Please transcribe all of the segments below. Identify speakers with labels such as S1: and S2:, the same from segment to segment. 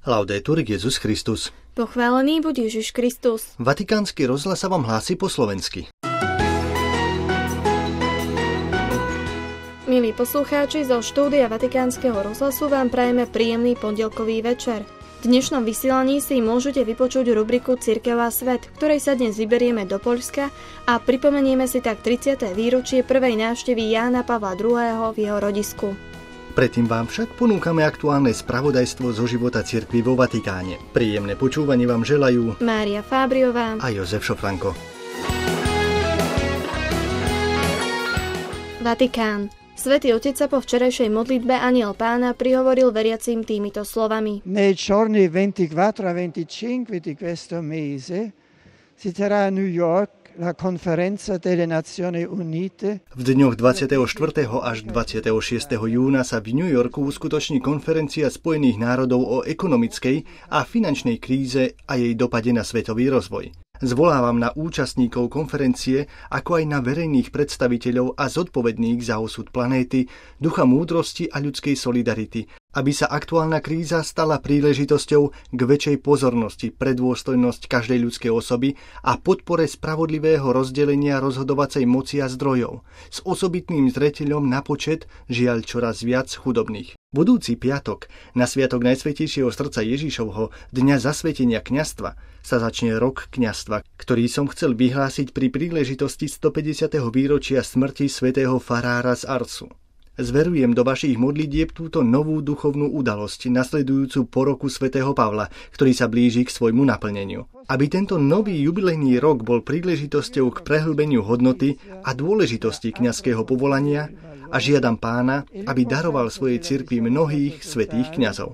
S1: Laudetur Jesus Christus.
S2: Pochválený buď Ježiš Kristus.
S1: Vatikánsky rozhlas sa vám hlási po slovensky.
S2: Milí poslucháči, zo štúdia Vatikánskeho rozhlasu vám prajeme príjemný pondelkový večer. V dnešnom vysielaní si môžete vypočuť rubriku Cirkev a svet, v ktorej sa dnes vyberieme do Poľska a pripomenieme si tak 30. výročie prvej návštevy Jána Pavla II. V jeho rodisku.
S1: Predtým vám však ponúkame aktuálne spravodajstvo zo života cirkvi vo Vatikáne. Príjemné počúvanie vám želajú
S2: Mária Fábriová
S1: a Jozef Šofranko.
S2: Vatikán. Svätý Otec sa po včerajšej modlitbe Anjel Pána prihovoril veriacim týmito slovami.
S3: Nei giorni 24 a 25 di questo mese si terrà a New York la Conferenza delle Nazioni Unite.
S1: V dňoch 24. až 26. júna sa v New Yorku uskutoční konferencia Spojených národov o ekonomickej a finančnej kríze a jej dopade na svetový rozvoj. Zvolávam na účastníkov konferencie, ako aj na verejných predstaviteľov a zodpovedných za osud planéty, ducha múdrosti a ľudskej solidarity, aby sa aktuálna kríza stala príležitosťou k väčšej pozornosti pre dôstojnosť každej ľudskej osoby a podpore spravodlivého rozdelenia rozhodovacej moci a zdrojov, s osobitným zreteľom na počet, žiaľ čoraz viac chudobných. Budúci piatok, na sviatok Najsvätejšieho srdca Ježišovho, dňa zasvetenia kňazstva, sa začne rok kňazstva, ktorý som chcel vyhlásiť pri príležitosti 150. výročia smrti svätého farára z Arsu. Zverujem do vašich modlitieb túto novú duchovnú udalosť, nasledujúcu po roku svätého Pavla, ktorý sa blíži k svojmu naplneniu. Aby tento nový jubilejný rok bol príležitosťou k prehlbeniu hodnoty a dôležitosti kňazského povolania a žiadam Pána, aby daroval svojej cirkvi mnohých svätých kňazov.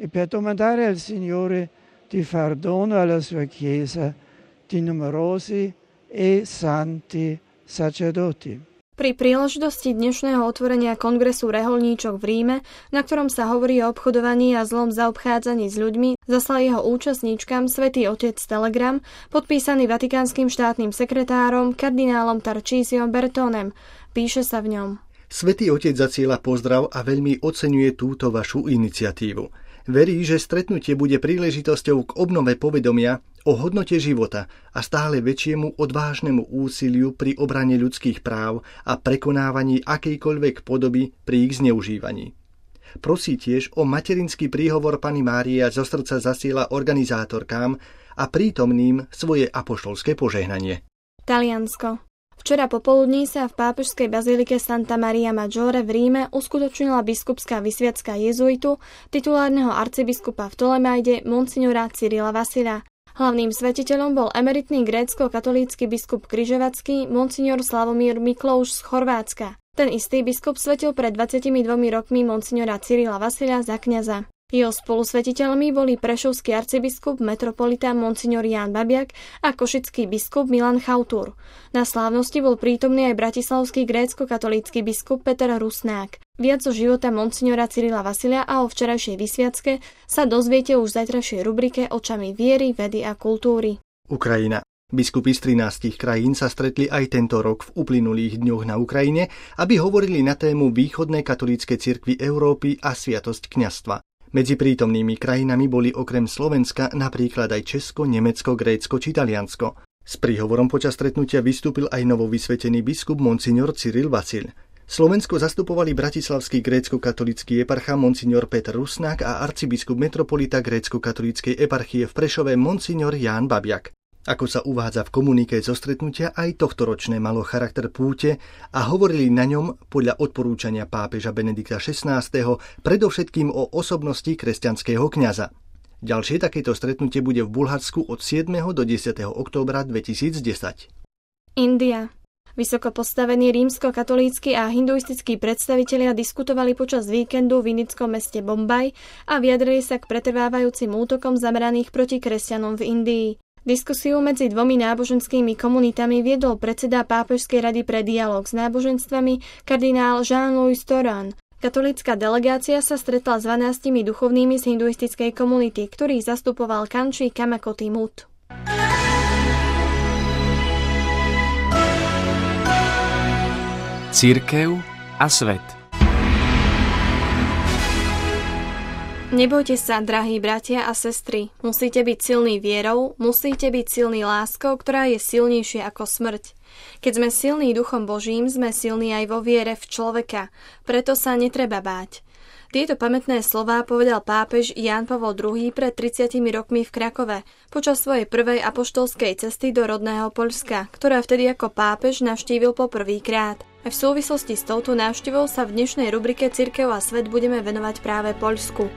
S3: Di far dono alla sua Chiesa di numerosi e santi sacerdoti.
S2: Pri príležitosti dnešného otvorenia kongresu reholníčok v Ríme, na ktorom sa hovorí o obchodovaní a zlom zaobchádzaní s ľuďmi, zaslal jeho účastníčkam Svätý Otec telegram, podpísaný vatikánskym štátnym sekretárom kardinálom Tarcísiom Bertonem. Píše sa v ňom.
S1: Svätý Otec zasiela pozdrav a veľmi oceňuje túto vašu iniciatívu. Verí, že stretnutie bude príležitosťou k obnove povedomia o hodnote života a stále väčšiemu odvážnemu úsiliu pri obrane ľudských práv a prekonávaní akejkoľvek podoby pri ich zneužívaní. Prosí tiež o materinský príhovor Panny Márie a zo srdca zasiela organizátorkám a prítomným svoje apoštolské požehnanie.
S2: Taliansko. Včera popoludní sa v pápežskej bazílike Santa Maria Maggiore v Ríme uskutočnila biskupská vysviacka jezuitu, titulárneho arcibiskupa v Ptolemajde monsignora Cyrila Vasila. Hlavným svetiteľom bol emeritný grécko-katolícky biskup Križevacký monsignor Slavomír Miklouš z Chorvátska. Ten istý biskup svetil pred 22 rokmi monsignora Cyrila Vasila za kňaza. Jeho spolusvetiteľmi boli prešovský arcibiskup metropolita monsignor Ján Babiak a košický biskup Milan Chautur. Na slávnosti bol prítomný aj bratislavský grécko-katolícky biskup Peter Rusnák. Viac zo života monsignora Cyrila Vasila a o včerajšej vysviacke sa dozviete už v zajtrajšej rubrike Očami viery, vedy a kultúry.
S1: Ukrajina. Biskupy z 13 krajín sa stretli aj tento rok v uplynulých dňoch na Ukrajine, aby hovorili na tému východnej katolíckej cirkvi Európy a sviatosť kňazstva. Medzi prítomnými krajinami boli okrem Slovenska napríklad aj Česko, Nemecko, Grécko či Taliansko. S príhovorom počas stretnutia vystúpil aj novovysvetený biskup monsignor Cyril Vasil. Slovensko zastupovali bratislavský grécko-katolícky eparcha monsignor Peter Rusnák a arcibiskup metropolita grécko-katolíckej eparchie v Prešove monsignor Ján Babiak. Ako sa uvádza v komunike zo stretnutia, aj tohtoročné malo charakter púte a hovorili na ňom podľa odporúčania pápeža Benedikta XVI. Predovšetkým o osobnosti kresťanského kňaza. Ďalšie takéto stretnutie bude v Bulharsku od 7. do 10. októbra 2010.
S2: India. Vysoko postavení rímsko-katolícki a hinduistickí predstavitelia diskutovali počas víkendu v indickom meste Bombaj a vyjadrili sa k pretrvávajúcim útokom zameraných proti kresťanom v Indii. Diskusiu medzi dvomi náboženskými komunitami viedol predseda Pápežskej rady pre dialóg s náboženstvami kardinál Jean-Louis Tauran. Katolícka delegácia sa stretla s 12 duchovnými z hinduistickej komunity, ktorých zastupoval Kanči Kamakoti Mut.
S4: Cirkev a svet.
S2: Nebojte sa, drahí bratia a sestry, musíte byť silní vierou, musíte byť silní láskou, ktorá je silnejšia ako smrť. Keď sme silní Duchom Božím, sme silní aj vo viere v človeka, preto sa netreba báť. Tieto pamätné slová povedal pápež Ján Pavol II pred 30 rokmi v Krakove počas svojej prvej apoštolskej cesty do rodného Poľska, ktorá vtedy ako pápež navštívil po prvýkrát. A v súvislosti s touto návštevou sa v dnešnej rubrike Cirkev a svet budeme venovať práve Poľsku.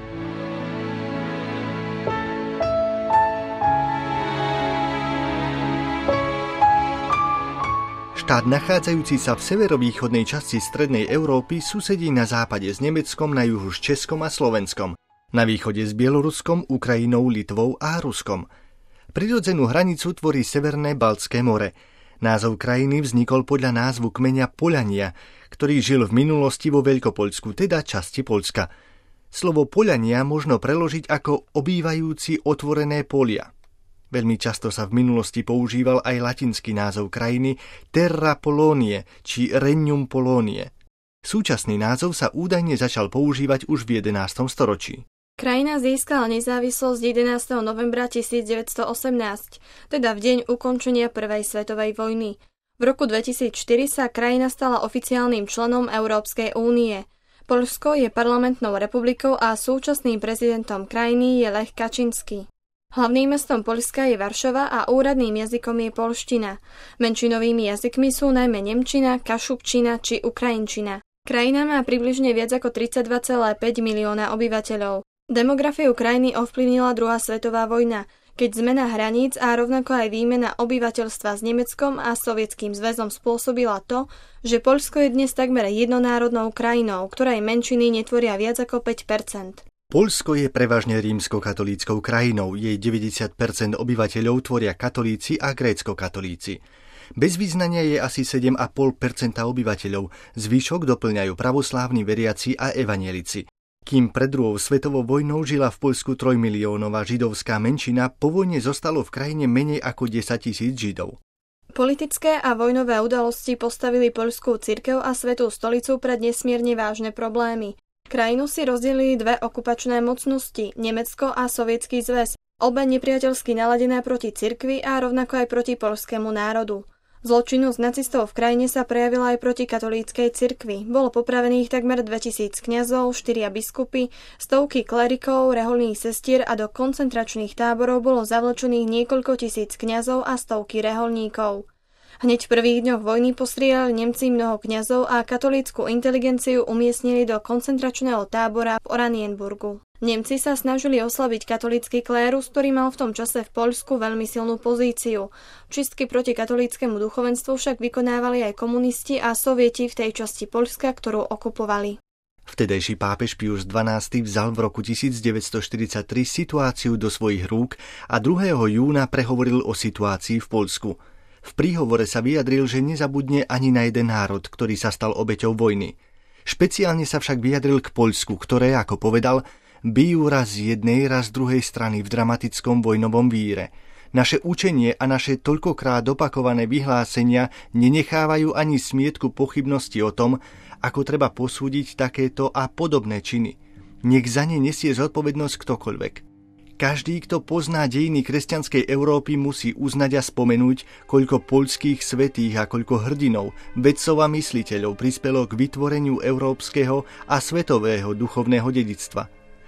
S1: Štát nachádzajúci sa v severovýchodnej časti strednej Európy susedí na západe s Nemeckom, na juhu s Českom a Slovenskom, na východe s Bieloruskom, Ukrajinou, Litvou a Ruskom. Prirodzenú hranicu tvorí Severné Baltské more. Názov krajiny vznikol podľa názvu kmeňa Poľania, ktorý žil v minulosti vo Veľkopoľsku, teda časti Poľska. Slovo Poľania možno preložiť ako obývajúci otvorené polia. Veľmi často sa v minulosti používal aj latinský názov krajiny Terra Polonie či Regnum Polonie. Súčasný názov sa údajne začal používať už v 11. storočí.
S2: Krajina získala nezávislosť 11. novembra 1918, teda v deň ukončenia Prvej svetovej vojny. V roku 2004 sa krajina stala oficiálnym členom Európskej únie. Poľsko je parlamentnou republikou a súčasným prezidentom krajiny je Lech Kačinský. Hlavným mestom Poľska je Varšava a úradným jazykom je poľština. Menšinovými jazykmi sú najmä nemčina, kašubčina či ukrajinčina. Krajina má približne viac ako 32,5 milióna obyvateľov. Demografiu krajiny ovplyvnila druhá svetová vojna, keď zmena hraníc a rovnako aj výmena obyvateľstva s Nemeckom a Sovietským zväzom spôsobila to, že Poľsko je dnes takmer jednonárodnou krajinou, ktorej menšiny netvoria viac ako 5%.
S1: Poľsko je prevažne rímskokatolíckou krajinou, jej 90% obyvateľov tvoria katolíci a gréckokatolíci. Bez vyznania je asi 7,5% obyvateľov, zvyšok doplňajú pravoslávni veriaci a evanjelici. Kým pred druhou svetovou vojnou žila v Poľsku 3-miliónová židovská menšina, po vojne zostalo v krajine menej ako 10 000 Židov.
S2: Politické a vojnové udalosti postavili poľskú cirkev a Svätú stolicu pred nesmierne vážne problémy. Krajinu si rozdelili dve okupačné mocnosti, Nemecko a Sovietsky zväz, obe nepriateľsky naladené proti cirkvi a rovnako aj proti poľskému národu. Zločinnosť nacistov v krajine sa prejavila aj proti katolíckej cirkvi. Bolo popravených takmer 2000 kňazov, 4 biskupy, stovky klerikov, reholných sestier a do koncentračných táborov bolo zavlečených niekoľko tisíc kňazov a stovky reholníkov. Hneď v prvých dňoch vojny postrielali Nemci mnoho kňazov a katolícku inteligenciu umiestnili do koncentračného tábora v Oranienburgu. Nemci sa snažili oslabiť katolícky klérus, ktorý mal v tom čase v Poľsku veľmi silnú pozíciu. Čistky proti katolíckemu duchovenstvu však vykonávali aj komunisti a sovieti v tej časti Poľska, ktorú okupovali.
S1: Vtedajší pápež Pius XII vzal v roku 1943 situáciu do svojich rúk a 2. júna prehovoril o situácii v Poľsku. V príhovore sa vyjadril, že nezabudne ani na jeden národ, ktorý sa stal obeťou vojny. Špeciálne sa však vyjadril k Poľsku, ktoré, ako povedal, bijú raz z jednej, raz z druhej strany v dramatickom vojnovom víre. Naše učenie a naše toľkokrát opakované vyhlásenia nenechávajú ani smietku pochybnosti o tom, ako treba posúdiť takéto a podobné činy. Nech za ne nesie zodpovednosť ktokoľvek. Každý, kto pozná dejiny kresťanskej Európy, musí uznať a spomenúť, koľko poľských svätých a koľko hrdinov, vedcov a mysliteľov prispelo k vytvoreniu európskeho a svetového duchovného dedičstva.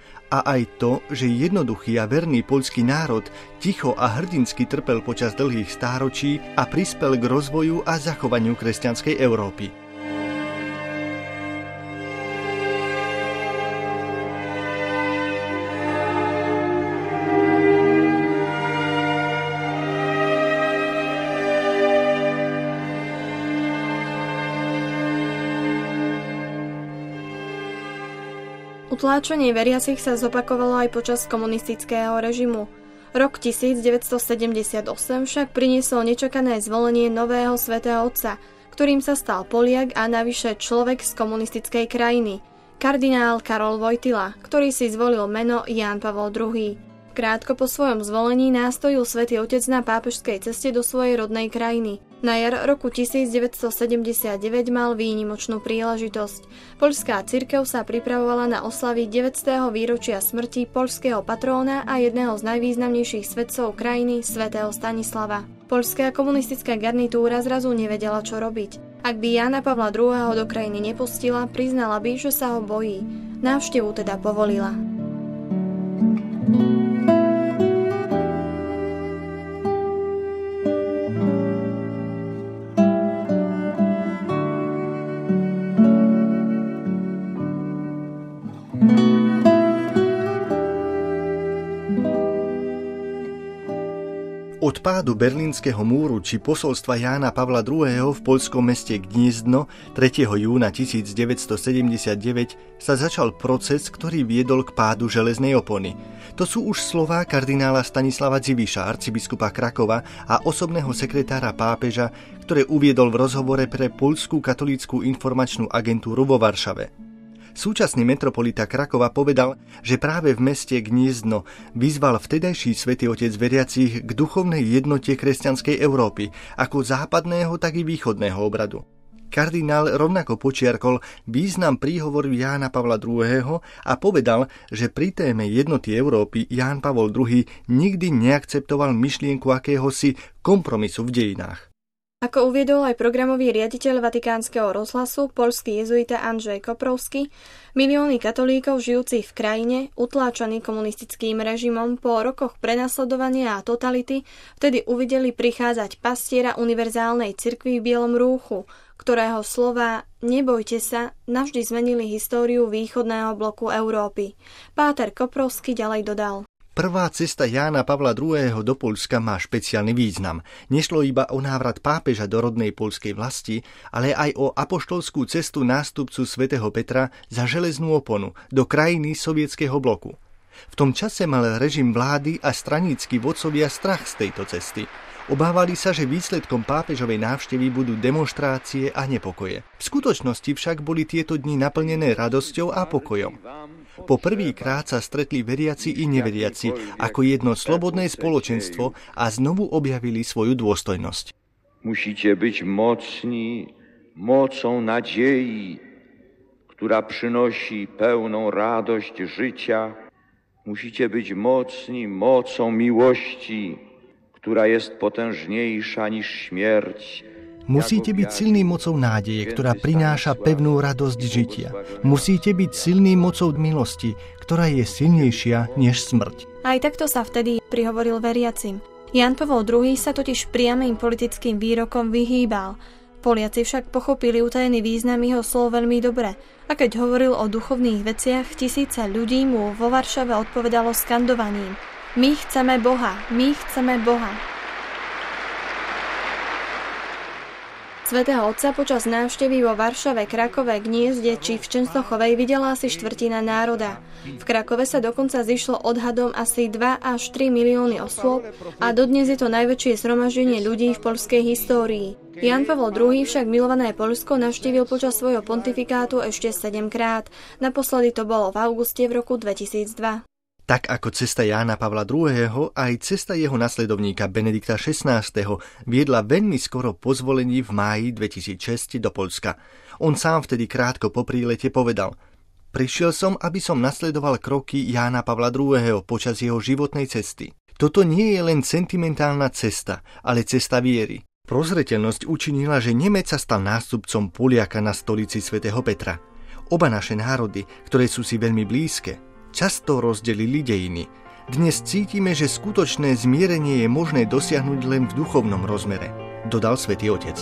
S1: A aj to, že jednoduchý a verný poľský národ ticho a hrdinsky trpel počas dlhých stáročí a prispel k rozvoju a zachovaniu kresťanskej Európy.
S2: Utláčanie veriacich sa zopakovalo aj počas komunistického režimu. Rok 1978 však priniesol nečakané zvolenie nového svätého otca, ktorým sa stal Poliak a navyše človek z komunistickej krajiny, kardinál Karol Wojtyla, ktorý si zvolil meno Ján Pavol II. Krátko po svojom zvolení nástojil svätý otec na pápežskej ceste do svojej rodnej krajiny. Na jar roku 1979 mal výnimočnú príležitosť. Poľská cirkev sa pripravovala na oslavy 900. výročia smrti poľského patróna a jedného z najvýznamnejších svetcov krajiny, svätého Stanislava. Poľská komunistická garnitúra zrazu nevedela, čo robiť. Ak by Jána Pavla II. Do krajiny nepustila, priznala by, že sa ho bojí. Návštevu teda povolila.
S1: Od pádu Berlínskeho múru či posolstva Jána Pavla II. V poľskom meste Gniezno 3. júna 1979 sa začal proces, ktorý viedol k pádu železnej opony. To sú už slová kardinála Stanislava Dziwisza, arcibiskupa Krakova a osobného sekretára pápeža, ktoré uviedol v rozhovore pre Poľskú katolícku informačnú agentúru vo Varšave. Súčasný metropolita Krakova povedal, že práve v meste Gniezno vyzval vtedajší svätý otec veriacich k duchovnej jednote kresťanskej Európy, ako západného, tak i východného obradu. Kardinál rovnako počiarkol význam príhovoru Jána Pavla II. A povedal, že pri téme jednoty Európy Ján Pavol II. Nikdy neakceptoval myšlienku akéhosi kompromisu v dejinách.
S2: Ako uviedol aj programový riaditeľ Vatikánskeho rozhlasu, poľský jezuita Andrzej Koprovský, milióny katolíkov žijúcich v krajine, utláčaní komunistickým režimom po rokoch prenasledovania a totality, vtedy uvideli prichádzať pastiera univerzálnej cirkvi v bielom rúchu, ktorého slová "nebojte sa" navždy zmenili históriu východného bloku Európy. Páter Koprovský ďalej dodal:
S1: Prvá cesta Jána Pavla II. Do Poľska má špeciálny význam. Nešlo iba o návrat pápeža do rodnej poľskej vlasti, ale aj o apoštolskú cestu nástupcu svätého Petra za železnú oponu do krajiny sovietskeho bloku. V tom čase mal režim vlády a stranícki vodcovia strach z tejto cesty. Obávali sa, že výsledkom pápežovej návštevy budú demonštrácie a nepokoje. V skutočnosti však boli tieto dni naplnené radosťou a pokojom. Po prvýkrát sa stretli veriaci i neveriaci ako jedno slobodné spoločenstvo a znovu objavili svoju dôstojnosť.
S4: Musíte byť mocní mocą nadziei, która przynosi pełną radość życia. Musicie być mocni mocą miłości, która jest potężniejsza niż śmierć.
S1: Musíte byť silný mocou nádeje, ktorá prináša pevnú radosť žitia. Musíte byť silný mocou milosti, ktorá je silnejšia než smrť.
S2: Aj takto sa vtedy prihovoril veriacim. Ján Pavol II. Sa totiž priamym politickým výrokom vyhýbal. Poliaci však pochopili utajený význam jeho slov veľmi dobre. A keď hovoril o duchovných veciach, tisíce ľudí mu vo Varšave odpovedalo skandovaním: My chceme Boha, my chceme Boha. Svätého Otca počas návštevy vo Varšave, Krakove, Gniezde či v Čenstochovej videla asi štvrtina národa. V Krakove sa dokonca zišlo odhadom asi 2 až 3 milióny osôb a dodnes je to najväčšie zhromaždenie ľudí v poľskej histórii. Ján Pavol II. Však milované Poľsko navštívil počas svojho pontifikátu ešte 7-krát. Naposledy to bolo v auguste v roku 2002.
S1: Tak ako cesta Jána Pavla II., aj cesta jeho nasledovníka Benedikta XVI. Viedla veľmi skoro po zvolení v máji 2006 do Poľska. On sám vtedy krátko po prílete povedal: Prišiel som, aby som nasledoval kroky Jána Pavla II. Počas jeho životnej cesty. Toto nie je len sentimentálna cesta, ale cesta viery. Prozreteľnosť učinila, že Nemec sa stal nástupcom Poliaka na stolici svätého Petra. Oba naše národy, ktoré sú si veľmi blízke, často rozdelili dejiny. Dnes cítime, že skutočné zmierenie je možné dosiahnuť len v duchovnom rozmere, dodal svätý Otec.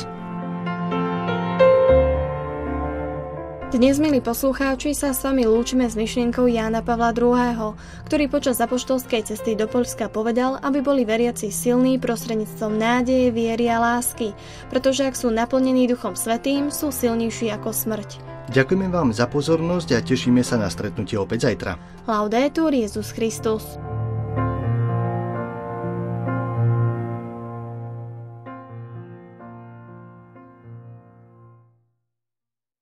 S2: Dnes, milí poslucháči, sa s vami lúčime s myšlienkou Jána Pavla II., ktorý počas apoštolskej cesty do Poľska povedal, aby boli veriaci silní prostredníctvom nádeje, viery a lásky, pretože ak sú naplnení Duchom Svätým, sú silnejší ako smrť.
S1: Ďakujeme vám za pozornosť a tešíme sa na stretnutie opäť zajtra.
S2: Laudetur Jesus Christus.